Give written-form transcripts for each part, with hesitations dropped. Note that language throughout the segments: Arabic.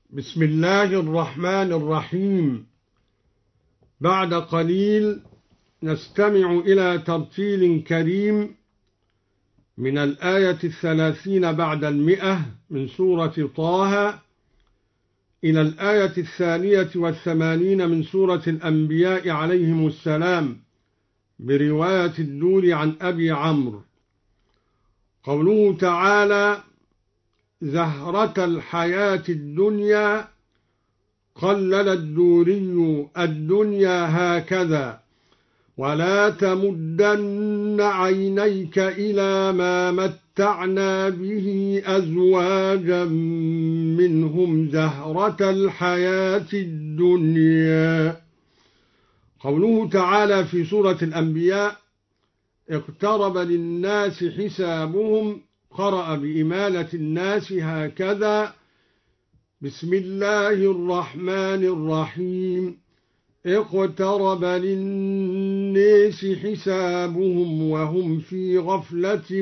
بسم الله الرحمن الرحيم. بعد قليل نستمع إلى ترتيل كريم من الآية 30 بعد 100 من سورة طه إلى الآية 82 من سورة الأنبياء عليهم السلام برواية الدوري عن أبي عمرو. قوله تعالى: زهرة الحياة الدنيا. قلل الدوري الدنيا هكذا: ولا تمدن عينيك إلى ما متعنا به أزواجا منهم زهرة الحياة الدنيا. قوله تعالى في سورة الأنبياء: اقترب للناس حسابهم. قرأ بإمالة الناس هكذا: بسم الله الرحمن الرحيم. اقترب للناس حسابهم وهم في غفلة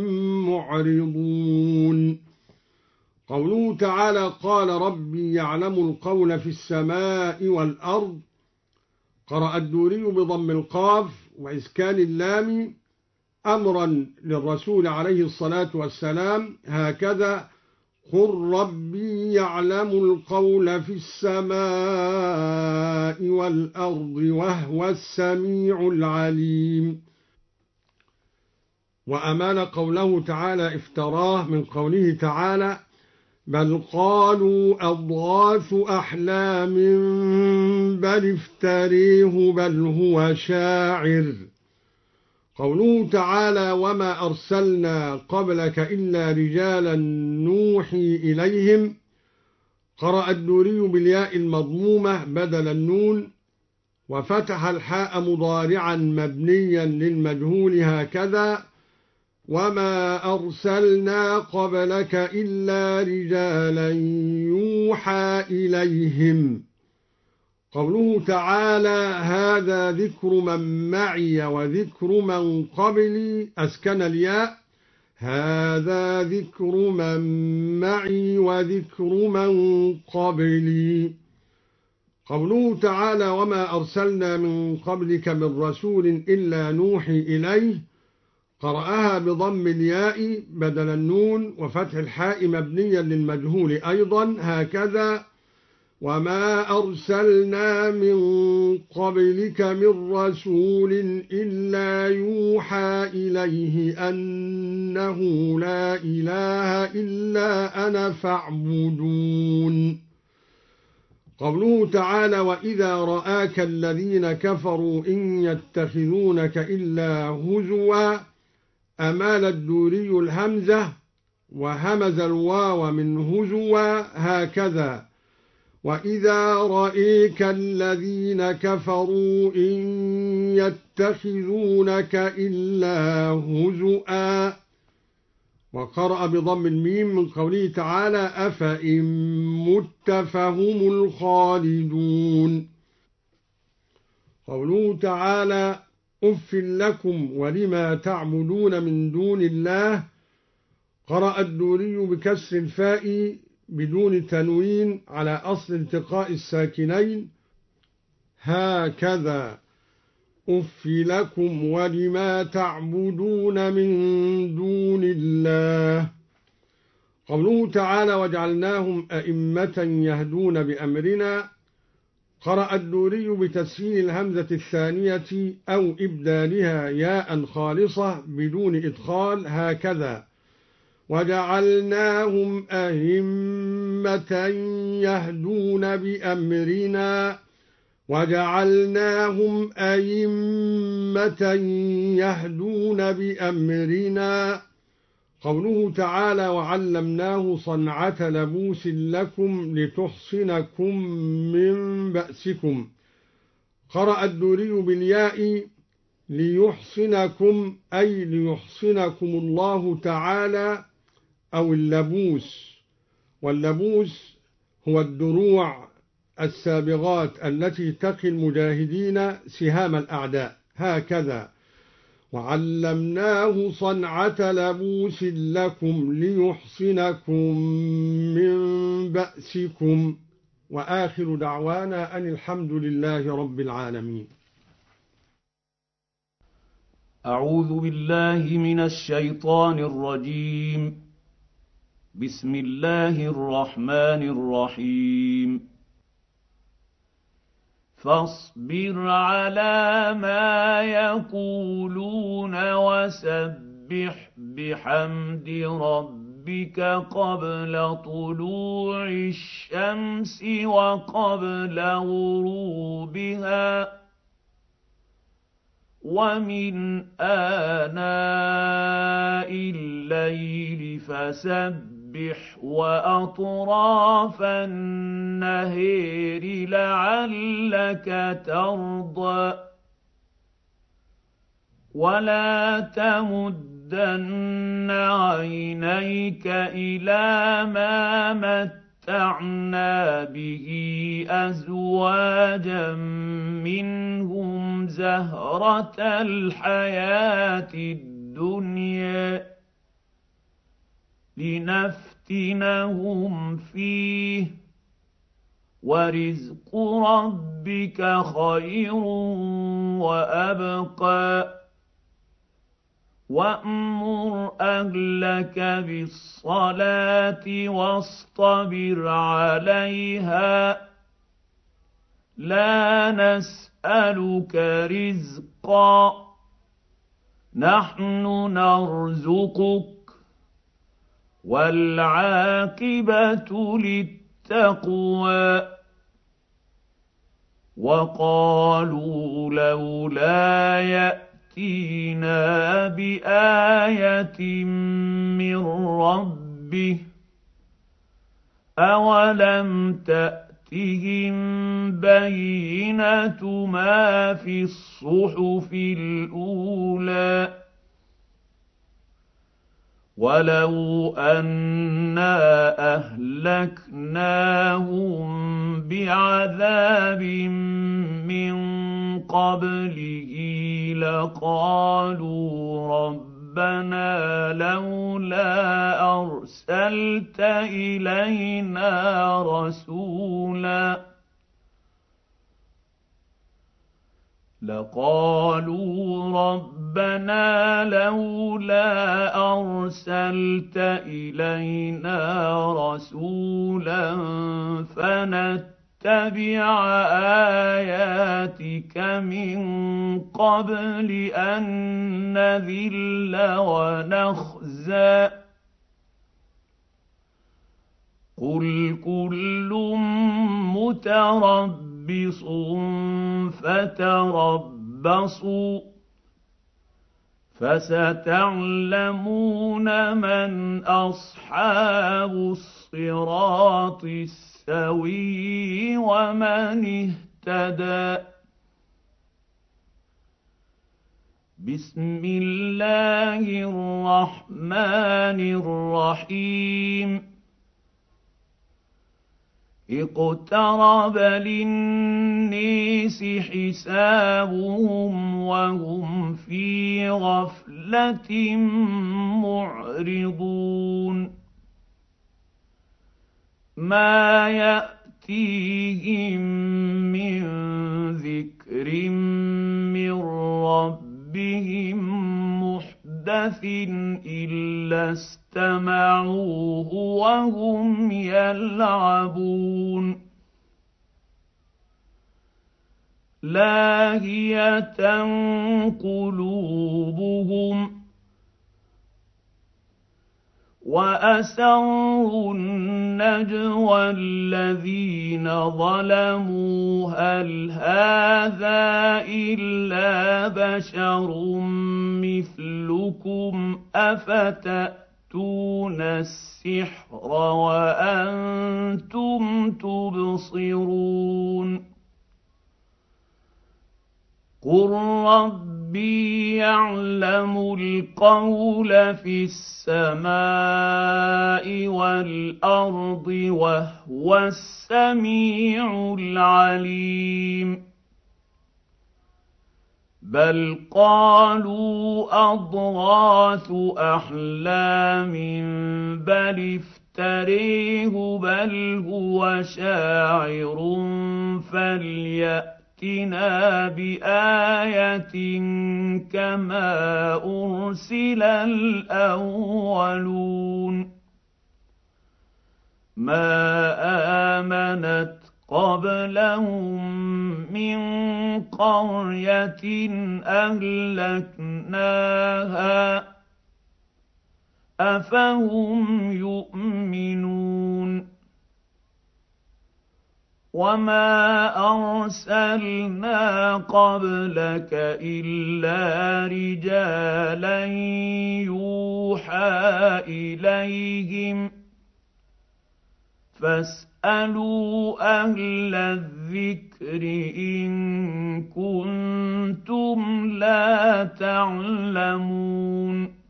معرضون. قوله تعالى: قال ربي يعلم القول في السماء والأرض. قرأ الدوري بضم القاف وإسكان اللام أمرا للرسول عليه الصلاة والسلام هكذا: قل ربي يعلم القول في السماء والأرض وهو السميع العليم. وأمال قوله تعالى افتراه من قوله تعالى: بل قالوا أضغاث أحلام بل افتريه بل هو شاعر. قوله تعالى: وما أرسلنا قبلك إلا رجالا نوحي إليهم. قرأ الدوري بالياء المضمومة بدل النون وفتح الحاء مضارعا مبنيا للمجهول هكذا: وما أرسلنا قبلك إلا رجالا يوحى إليهم. قوله تعالى: هذا ذكر من معي وذكر من قبلي. أسكن الياء: هذا ذكر من معي وذكر من قبلي. قوله تعالى: وما أرسلنا من قبلك من رسول إلا نوحي إليه. قرأها بضم الياء بدل النون وفتح الحاء مبنيا للمجهول أيضا هكذا: وما أرسلنا من قبلك من رسول إلا يوحى إليه أنه لا إله إلا أنا فاعبدون. قوله تعالى: وإذا رآك الذين كفروا إن يتخذونك إلا هزوا. أمال الدوري الهمزة وهمز الواو من هزوا هكذا: وإذا رأيك الذين كفروا إن يتخذونك إلا هزؤا. وقرأ بضم الميم من قوله تعالى: أفإن مت فهم الخالدون. قوله تعالى: أف لكم ولما تعبدون من دون الله. قرأ الدوري بكسر الفاء بدون تنوين على أصل التقاء الساكنين هكذا: أف لكم ولما تعبدون من دون الله. قوله تعالى: وجعلناهم أئمة يهدون بأمرنا. قرأ الدوري بتسهيل الهمزة الثانية أو إبدالها ياء خالصة بدون إدخال هكذا: وجعلناهم أئمة يهدون بأمرنا. وجعلناهم أئمة يهدون بأمرنا. قوله تعالى: وعلمناه صنعة لبوس لكم لتحصنكم من بأسكم. قرأ الدوري بالياء ليحصنكم أي ليحصنكم الله تعالى أو اللبوس. واللبوس هو الدروع السابغات التي تقي المجاهدين سهام الأعداء هكذا: وعلمناه صنعة لبوس لكم ليحصنكم من من بأسكم، وآخر دعوانا أن الحمد لله رب العالمين. أعوذ بالله من الشيطان الرجيم. بسم الله الرحمن الرحيم. فاصبر على ما يقولون وسبح بحمد ربك قبل طلوع الشمس وقبل غروبها ومن آناء الليل فسبح وأطراف النهير لعلك ترضى ولا تمدن عينيك إلى ما متعنا به أزواجا منهم زهرة الحياة الدنيا لنفتنهم فيه ورزق ربك خير وأبقى وأمر أهلك بالصلاة واصطبر عليها لا نسألك رزقا نحن نرزقك والعاقبة للتقوى وقالوا لولا يأتينا بآية من ربه أولم تأتهم بينة ما في الصحف الأولى ولو أنا أهلكناهم بعذاب من قبله لقالوا ربنا لولا أرسلت إلينا رسولا فنتبع آياتك من قبل أن نذل ونخزى قل كل متربص فتربصوا فستعلمون من أصحاب الصراط السوي ومن اهتدى. بسم الله الرحمن الرحيم. اقترب للناس حسابهم وهم في غفلة معرضون ما يأتيهم من ذكر من ربهم محدث إلا استمعوه وهم يلعبون لاهية قلوبهم وأسروا النجوى الذين ظلموا هل هذا إلا بشر مثلكم أفتأتون السحر وأنتم تبصرون قل ربي يعلم القول في السماء والأرض وهو السميع العليم بل قالوا أضغاث أحلام بل يفتريه بل هو شاعر فليأتنا بآية كما أرسل الأولون ما آمنت قبلهم من قرية أهلكناها أفهم يؤمنون وما أرسلنا قبلك إلا رجالا يوحى إليهم فاسألوا أهل الذكر إن كنتم لا تعلمون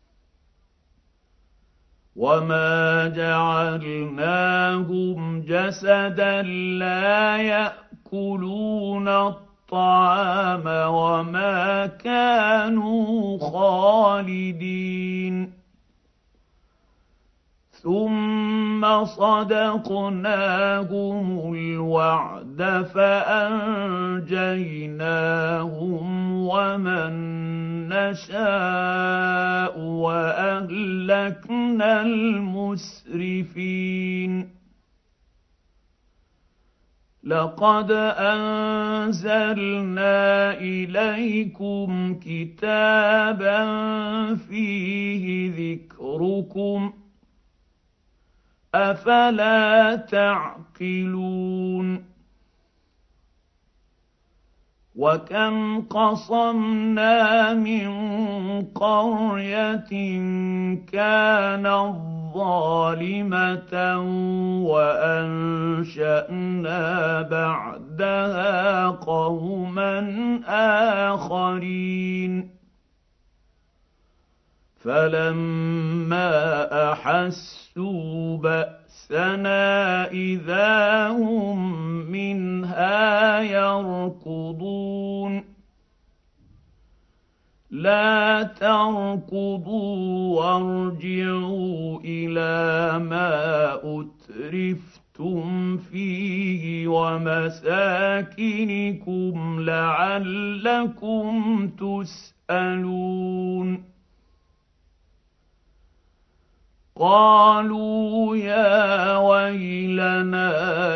وما جعلناهم جسدا لا يأكلون الطعام وما كانوا خالدين ثم صدقناهم الوعد فأنجيناهم ومن نشاء وأهلكنا المسرفين لقد أنزلنا إليكم كتابا فيه ذكركم أفلا تعقلون وكم قصمنا من قرية كانت ظالمة وأنشأنا بعدها قوما آخرين فلما أحسوا بأسنا إذا هم منها يركضون لا تركضوا وارجعوا إلى ما أترفتم فيه ومساكنكم لعلكم تسألون قالوا يا ويلنا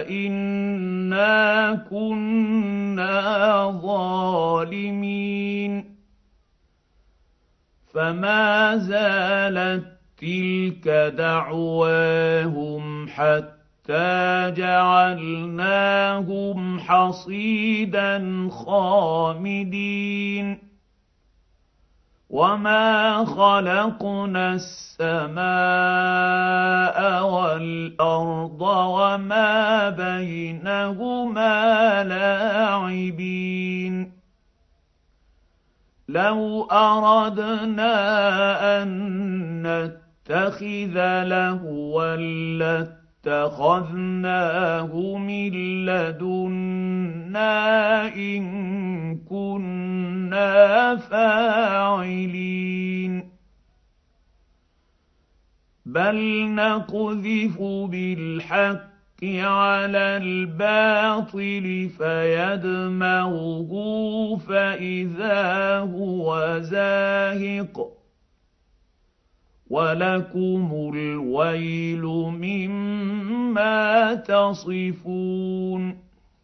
إنا كنا ظالمين فما زالت تلك دعواهم حتى جعلناهم حصيدا خامدين وما خلقنا السماء والأرض وما بينهما لاعبين لو أردنا أن نتخذ لهوا لاتخذناه من لدنا إن كنا فاعلين بل نقذف بالحق على الباطل فيدمغه فإذا هو زاهق ولكم الويل مما تصفون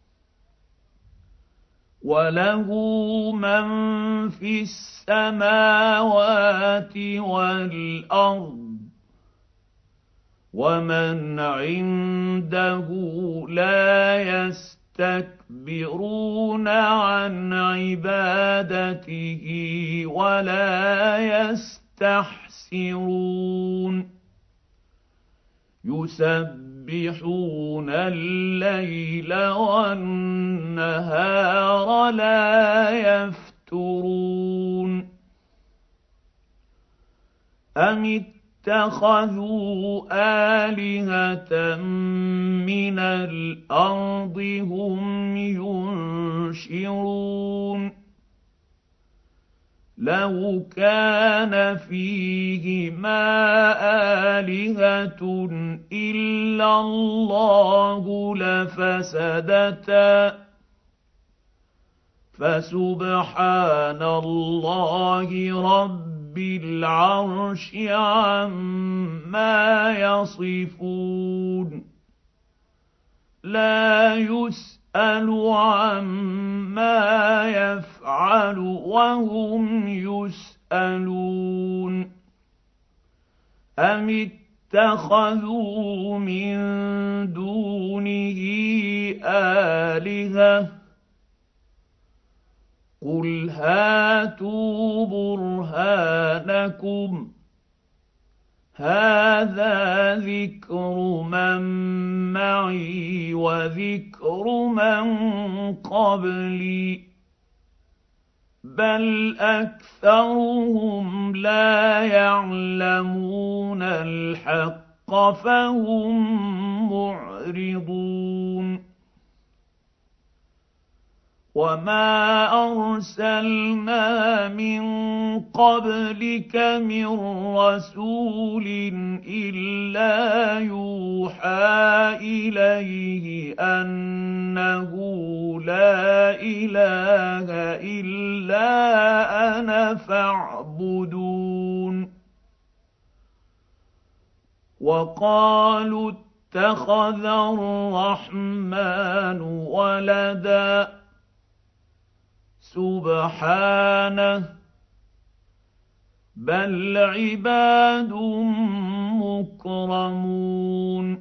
وله من في السماوات والأرض ومن عنده لا يستكبرون عن عبادته ولا يستحسرون يسبحون الليل والنهار لا يفترون أم اتخذوا آلهة من الأرض هم ينشرون لو كان فيهما آلهة إلا الله لفسدتا فسبحان الله رب العرش عما يصفون لا يسأل عما يفعل وهم يسألون أم اتخذوا من دونه آلهة قل هاتوا برهانكم هذا ذكر من معي وذكر من قبلي بل أكثرهم لا يعلمون الحق فهم معرضون وما أرسلنا من قبلك من رسول إلا يوحى إليه أنه لا إله إلا أنا فاعبدون وقالوا اتخذ الرحمن ولدا سبحانه بل عباد مكرمون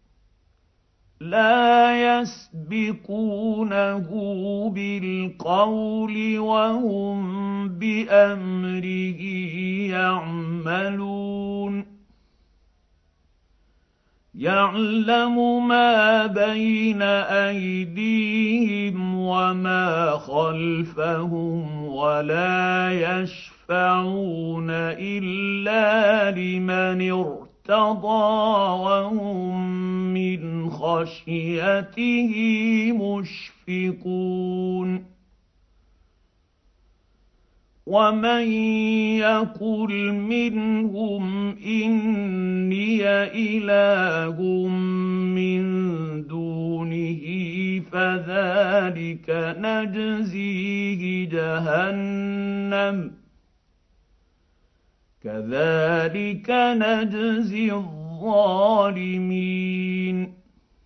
لا يسبقونه بالقول وهم بأمره يعملون يعلم ما بين أيديهم وما خلفهم ولا يشفعون إلا لمن ارتضى وهم من خشيته مشفقون ومن يقل منهم إني إله من دونه فذلك نجزيه جهنم كذلك نجزي الظالمين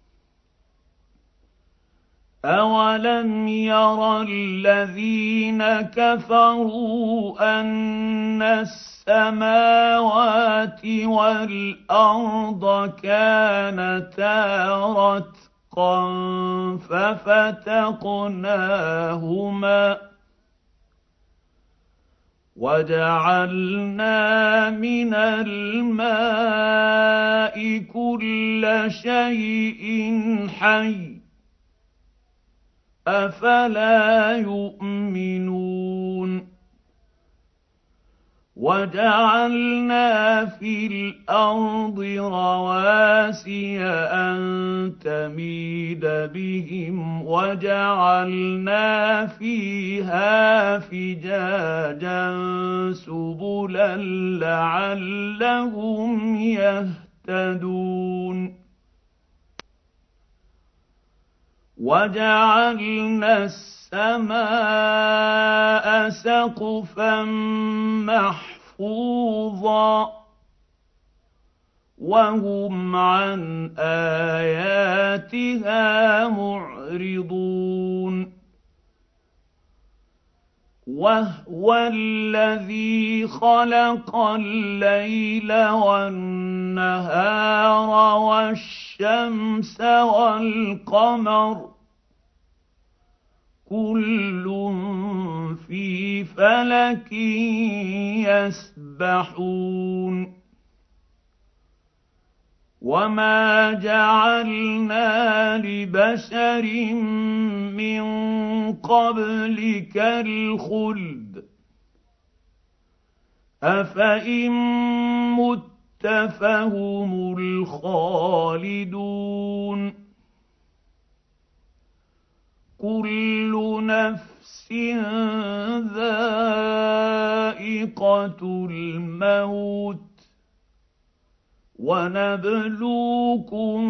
أولم ير الذين كفروا أن السماوات والأرض كانتا رتقا ففتقناهما وجعلنا من الماء كل شيء حي أفلا يؤمنون وجعلنا في الأرض رواسي أن تميد بهم وجعلنا فيها فجاجا سبلا لعلهم يهتدون وجعلنا السماء سقفا محفوظا وهم عن آياتها معرضون وهو الذي خلق الليل والنهار والشمس والقمر كل في فلك يسبحون وما جعلنا لبشر من قبلك الخلد أفإن مت فهم الخالدون كل نفس ذائقة سابقة الموت ونبلوكم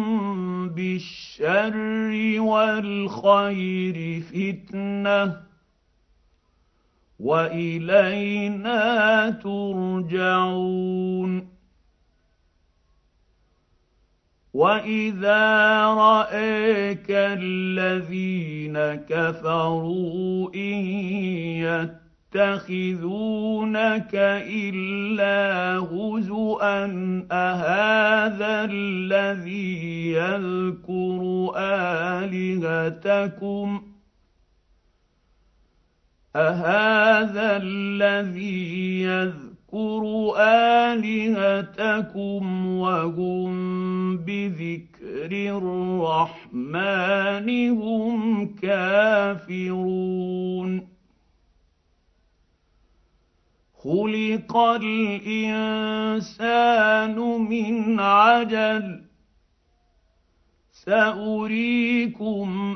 بالشر والخير فتنة وإلينا ترجعون وإذا رأيك الذين كفروا إن يتخذونك إلا هزؤا أهذا الذي يذكر آلهتكم وهم بذكر الرحمن هم كافرون خلق الإنسان من عجل سأريكم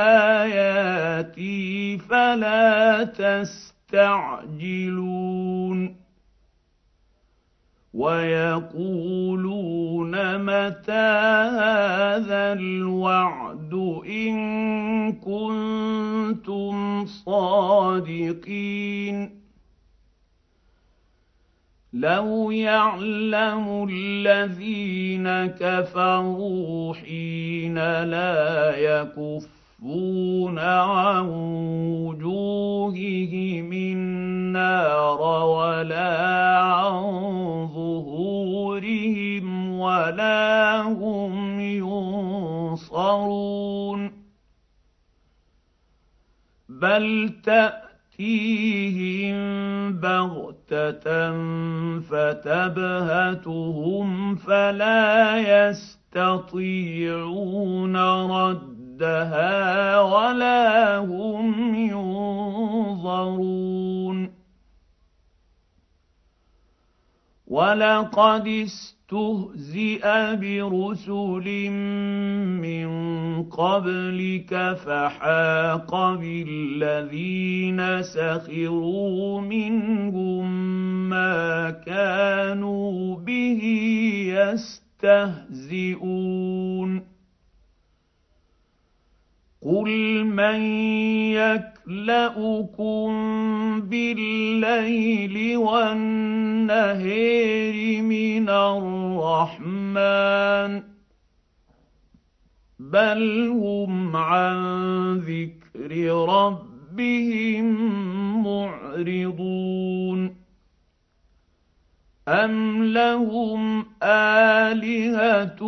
آياتي فلا تستعجلون ويقولون متى هذا الوعد إن كنتم صادقين لو يعلم الذين كفروا حين لا يكفون عن وجوههم النار ولا عن ظهورهم ولا هم ينصرون بل تأتيهم بغتة فتبهتهم فلا يستطيعون ردها ولا هم ينظرون ولقد استهزئ برسل من قبلك فحاق بالذين سخروا منهم ما كانوا به يستهزئون قل من يكلؤكم بالليل والنهار من الرحمن بل هم عن ذكر ربهم معرضون أم لهم آلهة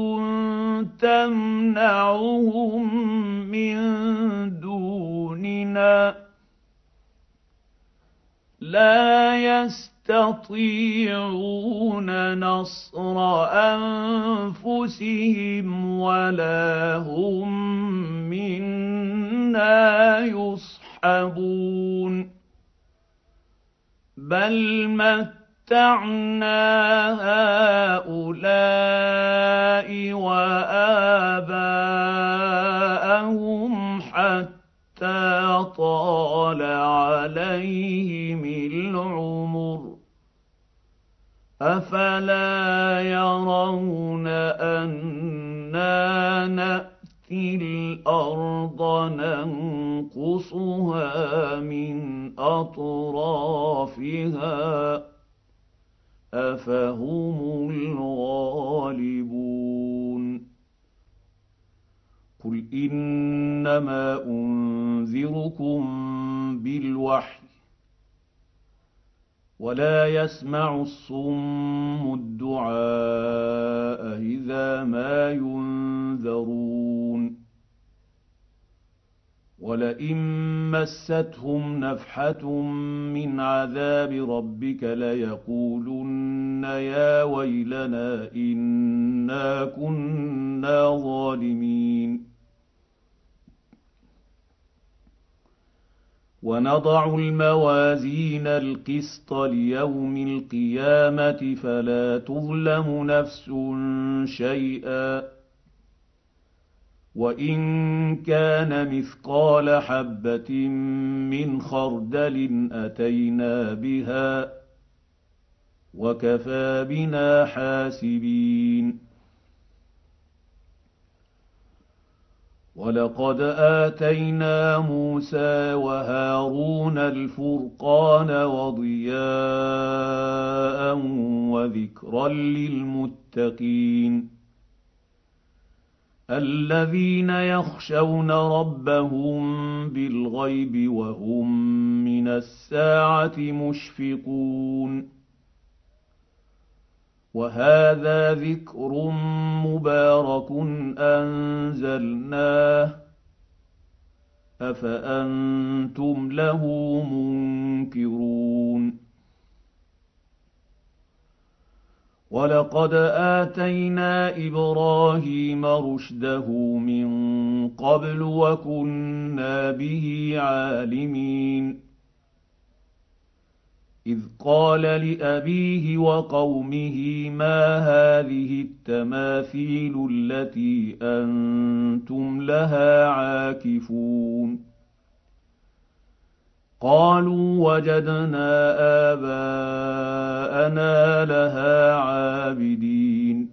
تمنعهم من دوننا لا يستطيعون نصر أنفسهم ولا هم منا يصحبون بل متعنا هؤلاء وآباءهم حتى طال عليهم العمر أفلا يرون أنا نأتي الأرض ننقصها من أطرافها أفهم الغالبون قل إنما أنذركم بالوحي ولا يسمع الصم الدعاء إذا ما ينذرون ولئن مستهم نفحة من عذاب ربك ليقولن يا ويلنا إنا كنا ظالمين ونضع الموازين القسط ليوم القيامة فلا تظلم نفس شيئا وإن كان مثقال حبة من خردل أتينا بها وكفى بنا حاسبين. ولقد آتينا موسى وهارون الفرقان وضياء وذكرا للمتقين الذين يخشون ربهم بالغيب وهم من الساعة مشفقون. وهذا ذكر مبارك أنزلناه أفأنتم له منكرون. ولقد آتينا إبراهيم رشده من قبل وكنا به عالمين. إذ قال لأبيه وقومه ما هذه التماثيل التي أنتم لها عاكفون. قالوا وجدنا آباءنا لها عابدين.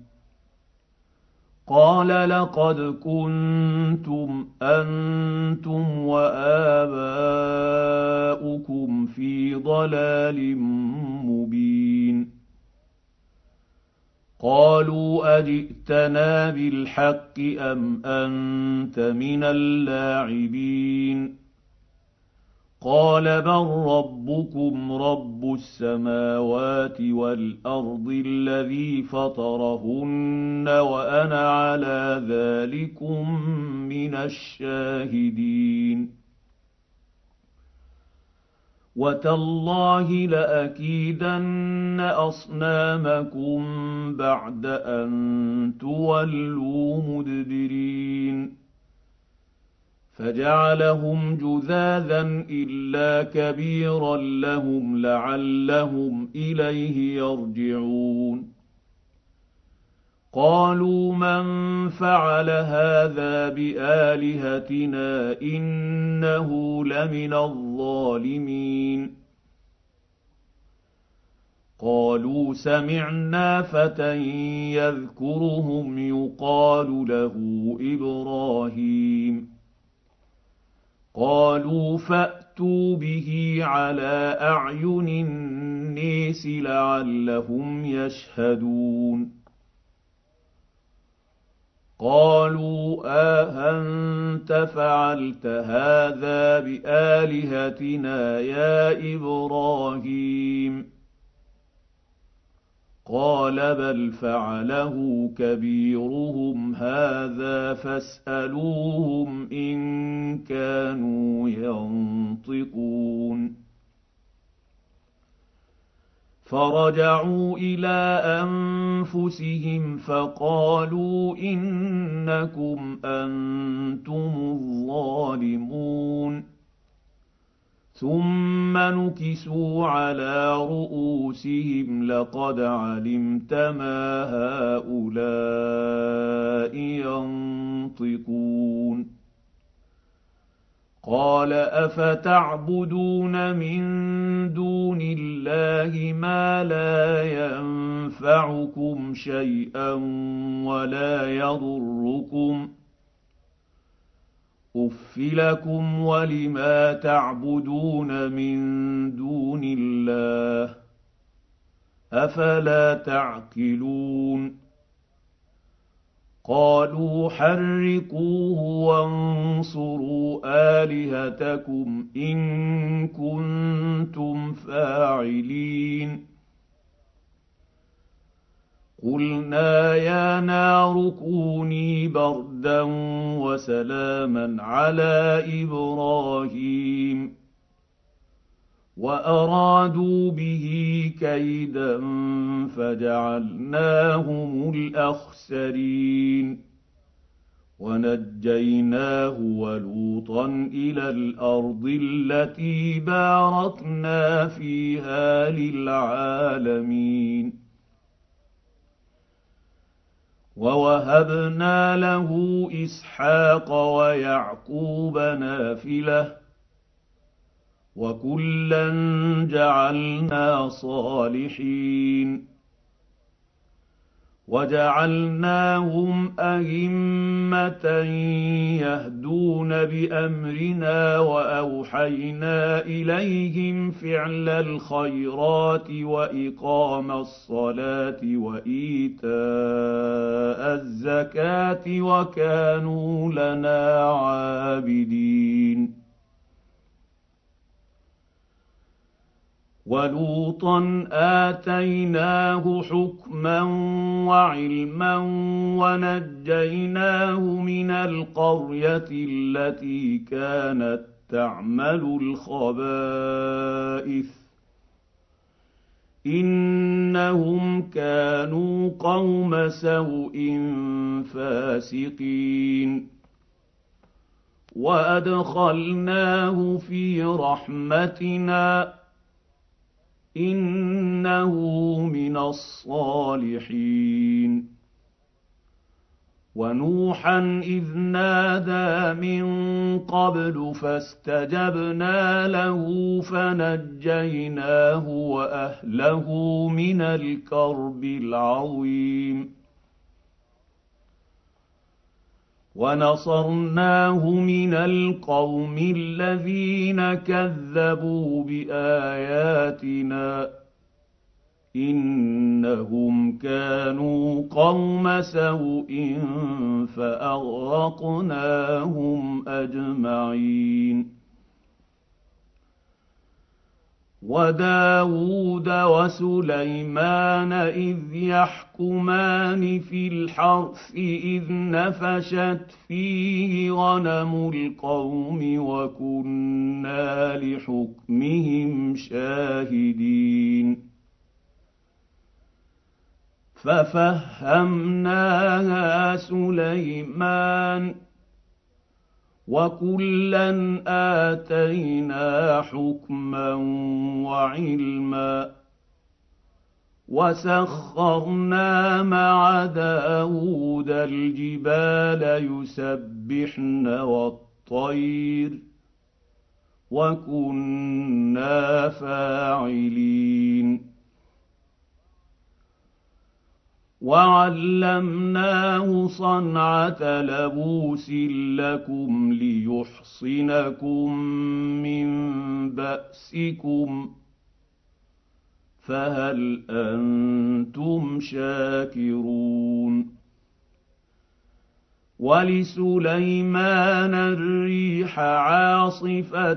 قال لقد كنتم أنتم وآباؤكم في ضلال مبين. قالوا أجئتنا بالحق أم أنت من اللاعبين. قال بل ربكم رب السماوات والأرض الذي فطرهن وأنا على ذلكم من الشاهدين. وتالله لأكيدن أصنامكم بعد أن تولوا مدبرين. فجعلهم جذاذا إلا كبيرا لهم لعلهم إليه يرجعون. قالوا من فعل هذا بآلهتنا إنه لمن الظالمين. قالوا سمعنا فتى يذكرهم يقال له إبراهيم. قالوا فأتوا به على أعين الناس لعلهم يشهدون. قالوا أأنت فعلت هذا بآلهتنا يا إبراهيم. قال بل فعله كبيرهم هذا فاسألوهم إن كانوا ينطقون. فرجعوا إلى أنفسهم فقالوا إنكم أنتم الظالمون. ثم نكسوا على رؤوسهم لقد علمت ما هؤلاء ينطقون. قال أفتعبدون من دون الله ما لا ينفعكم شيئا ولا يضركم أف لكم ولما تعبدون من دون الله أفلا تعقلون. قالوا حرقوه وانصروا آلهتكم إن كنتم فاعلين. قلنا يا نار كوني بردا وسلاما على إبراهيم وأرادوا به كيدا فجعلناهم الأخسرين. ونجيناه ولوطا إلى الأرض التي باركنا فيها للعالمين. ووهبنا له إسحاق ويعقوب نافلة وكلا جعلنا صالحين وجعلناهم أئمة يهدون بأمرنا وأوحينا إليهم فعل الخيرات وإقام الصلاة وإيتاء الزكاة وكانوا لنا عابدين ولوطا آتيناه حكما وعلما ونجيناه من القرية التي كانت تعمل الخبائث إنهم كانوا قوم سوء فاسقين وأدخلناه في رحمتنا إنه من الصالحين ونوحا إذ نادى من قبل فاستجبنا له فنجيناه وأهله من الكرب العظيم ونصرناه من القوم الذين كذبوا بآياتنا إنهم كانوا قوم سوء فأغرقناهم أجمعين وداود وسليمان إذ يحكمان في الحرث إذ نفشت فيه غنم القوم وكنا لحكمهم شاهدين ففهمناها سليمان وكلا آتينا حكما وعلما وسخرنا مع داود الجبال يسبحن والطير وكنا فاعلين وعلمناه صنعة لبوس لكم ليحصنكم من بأسكم فهل أنتم شاكرون ولسليمان الريح عاصفة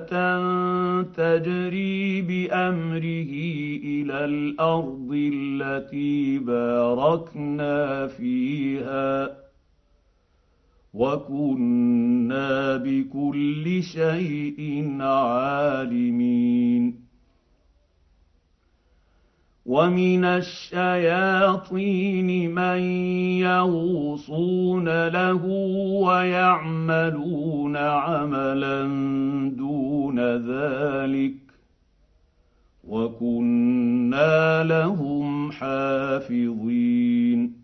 تجري بأمره إلى الأرض التي باركنا فيها وكنا بكل شيء عالمين ومن الشياطين من يغوصون له ويعملون عملا دون ذلك وكنا لهم حافظين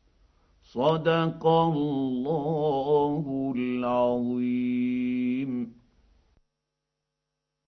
صدق الله العظيم.